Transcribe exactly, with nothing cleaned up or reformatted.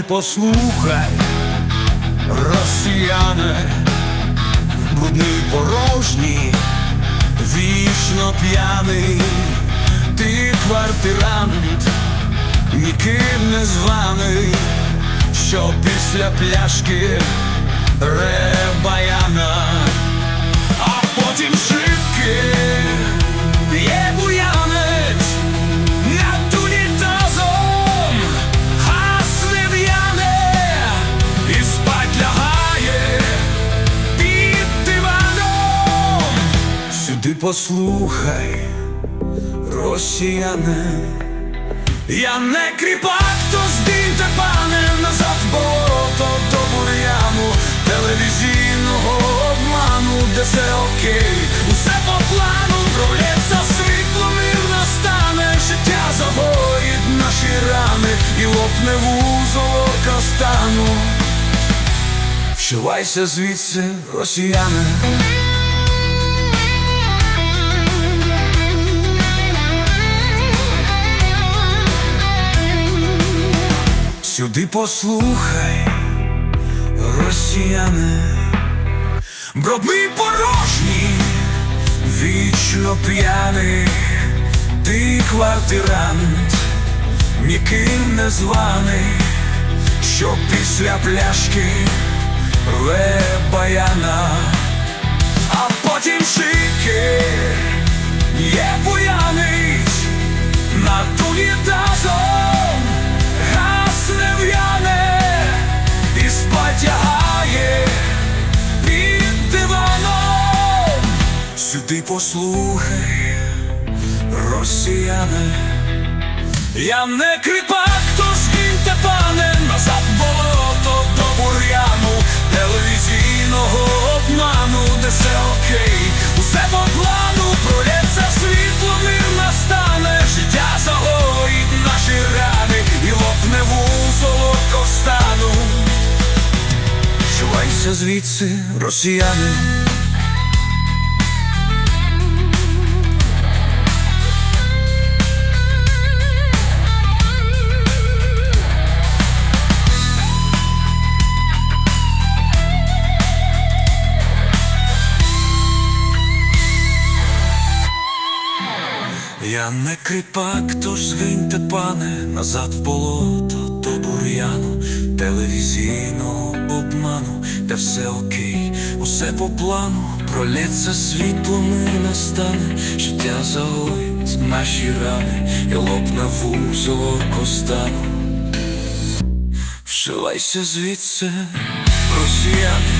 послухай, росіяне, брудний, порожній, вічно п'яний, ти квартирант, ніким не званий, що після пляшки ребаяна, а потім шибки є буянець над унітазом, гасне в'яне і спать лягає під диваном. Сюди послухай, росіяне, я не кріпак, то здійте, пане, назад в болото до бур'яну, телевізійного обману, де все окей, усе по плану, пролється світло, мир настане, життя загоїть наші рани і лопне вузол стану. Вшивайся звідси, росіяне. Сюди послухай, росіяне, брудний, порожній, вічно п'яний, ти квартирант, ніким не званий, що після пляшки рве баяна, а потім шики є буянець над унітазом, гасне в'яне і спать лягає під диваном. Сюди послухай, росіяне, я не кріпак, то скиньте, пане, назад в болото до бур'яну, телевізійного обману, де все окей, усе по плану, пролється світло, мир настане, життя загоїть наші рани і лопне вузол стану. Вшивайся звідси, росіяни. Я не кріпак, тож згиньте, пане, назад в болото до бур'яну, телевізійного обману, де все окей, усе по плану, пролється світло, мир настане, життя загоїть наші рани і лопне вузол стану. Вшивайся звідси, росіяни.